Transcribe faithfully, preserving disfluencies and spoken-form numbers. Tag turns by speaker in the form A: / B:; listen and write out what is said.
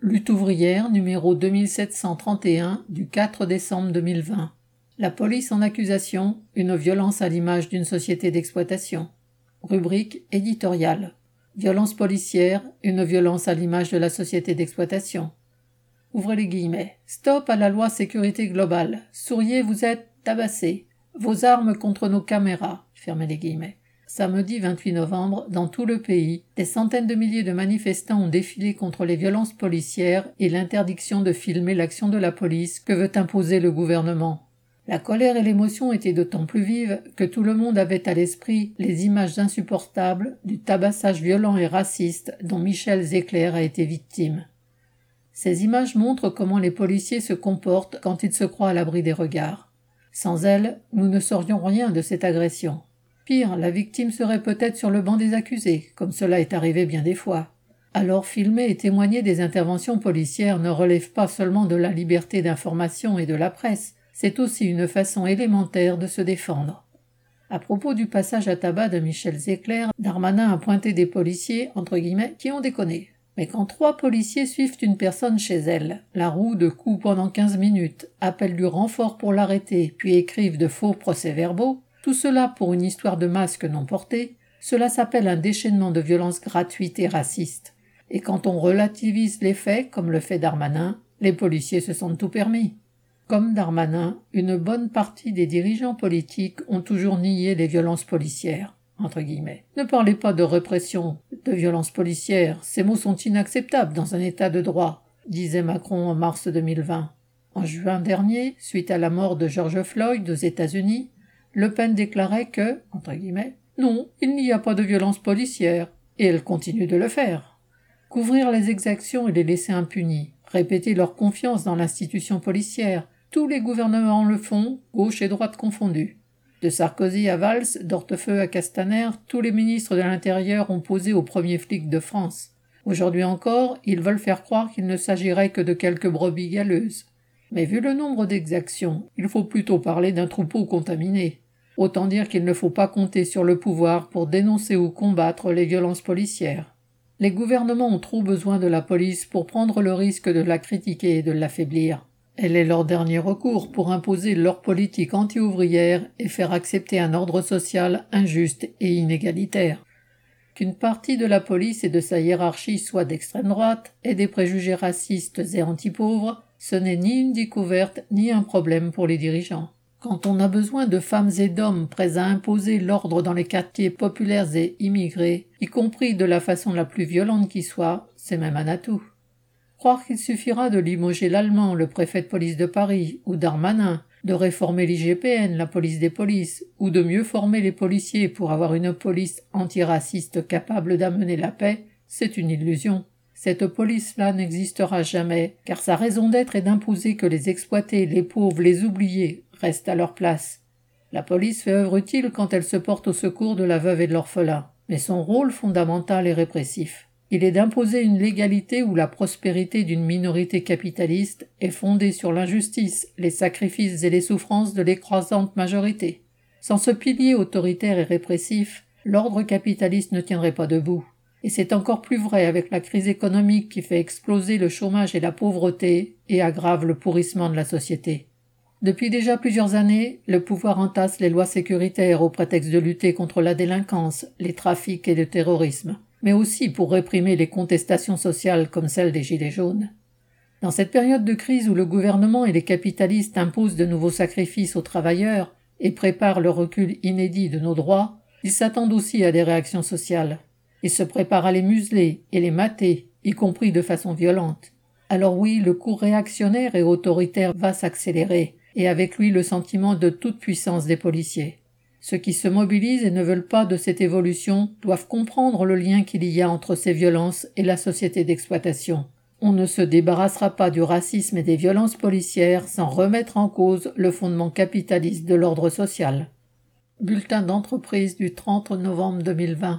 A: Lutte ouvrière numéro deux mille sept cent trente et un du quatre décembre deux mille vingt. La police en accusation, une violence à l'image d'une société d'exploitation. Rubrique éditoriale. Violence policière, une violence à l'image de la société d'exploitation. Ouvrez les guillemets. Stop à la loi sécurité globale. Souriez, vous êtes tabassés. Vos armes contre nos caméras. Fermez les guillemets. Samedi vingt-huit novembre, dans tout le pays, des centaines de milliers de manifestants ont défilé contre les violences policières et l'interdiction de filmer l'action de la police que veut imposer le gouvernement. La colère et l'émotion étaient d'autant plus vives que tout le monde avait à l'esprit les images insupportables du tabassage violent et raciste dont Michel Zecler a été victime. Ces images montrent comment les policiers se comportent quand ils se croient à l'abri des regards. Sans elles, nous ne saurions rien de cette agression. Pire, la victime serait peut-être sur le banc des accusés, comme cela est arrivé bien des fois. Alors filmer et témoigner des interventions policières ne relève pas seulement de la liberté d'information et de la presse, c'est aussi une façon élémentaire de se défendre. À propos du passage à tabac de Michel Zecler, Darmanin a pointé des policiers, entre guillemets, qui ont déconné. Mais quand trois policiers suivent une personne chez elle, la roue de coups pendant quinze minutes, appellent du renfort pour l'arrêter, puis écrivent de faux procès-verbaux, tout cela pour une histoire de masque non porté, cela s'appelle un déchaînement de violence gratuite et raciste. Et quand on relativise les faits, comme le fait Darmanin, les policiers se sentent tout permis. Comme Darmanin, une bonne partie des dirigeants politiques ont toujours nié les violences policières, entre guillemets. Ne parlez pas de répression, de violences policières, ces mots sont inacceptables dans un état de droit, disait Macron en mars deux mille vingt. En juin dernier, suite à la mort de George Floyd aux États-Unis, Le Pen déclarait que, entre guillemets, non, il n'y a pas de violence policière, et elle continue de le faire. Couvrir les exactions et les laisser impunis, répéter leur confiance dans l'institution policière, tous les gouvernements le font, gauche et droite confondus. De Sarkozy à Valls, d'Hortefeux à Castaner, tous les ministres de l'Intérieur ont posé aux premiers flics de France. Aujourd'hui encore, ils veulent faire croire qu'il ne s'agirait que de quelques brebis galeuses. Mais vu le nombre d'exactions, il faut plutôt parler d'un troupeau contaminé. Autant dire qu'il ne faut pas compter sur le pouvoir pour dénoncer ou combattre les violences policières. Les gouvernements ont trop besoin de la police pour prendre le risque de la critiquer et de l'affaiblir. Elle est leur dernier recours pour imposer leur politique anti-ouvrière et faire accepter un ordre social injuste et inégalitaire. Qu'une partie de la police et de sa hiérarchie soit d'extrême droite et des préjugés racistes et anti-pauvres, ce n'est ni une découverte ni un problème pour les dirigeants. Quand on a besoin de femmes et d'hommes prêts à imposer l'ordre dans les quartiers populaires et immigrés, y compris de la façon la plus violente qui soit, c'est même un atout. Croire qu'il suffira de limoger l'Allemand, le préfet de police de Paris, ou Darmanin, de réformer l'I G P N, la police des polices, ou de mieux former les policiers pour avoir une police antiraciste capable d'amener la paix, c'est une illusion. Cette police-là n'existera jamais, car sa raison d'être est d'imposer que les exploités, les pauvres, les oubliés restent à leur place. La police fait œuvre utile quand elle se porte au secours de la veuve et de l'orphelin, mais son rôle fondamental est répressif. Il est d'imposer une légalité où la prospérité d'une minorité capitaliste est fondée sur l'injustice, les sacrifices et les souffrances de l'écrasante majorité. Sans ce pilier autoritaire et répressif, l'ordre capitaliste ne tiendrait pas debout. Et c'est encore plus vrai avec la crise économique qui fait exploser le chômage et la pauvreté et aggrave le pourrissement de la société. Depuis déjà plusieurs années, le pouvoir entasse les lois sécuritaires au prétexte de lutter contre la délinquance, les trafics et le terrorisme, mais aussi pour réprimer les contestations sociales comme celle des Gilets jaunes. Dans cette période de crise où le gouvernement et les capitalistes imposent de nouveaux sacrifices aux travailleurs et préparent le recul inédit de nos droits, ils s'attendent aussi à des réactions sociales. Ils se préparent à les museler et les mater, y compris de façon violente. Alors oui, le cours réactionnaire et autoritaire va s'accélérer, et avec lui le sentiment de toute puissance des policiers. Ceux qui se mobilisent et ne veulent pas de cette évolution doivent comprendre le lien qu'il y a entre ces violences et la société d'exploitation. On ne se débarrassera pas du racisme et des violences policières sans remettre en cause le fondement capitaliste de l'ordre social. Bulletin d'entreprise du trente novembre deux mille vingt.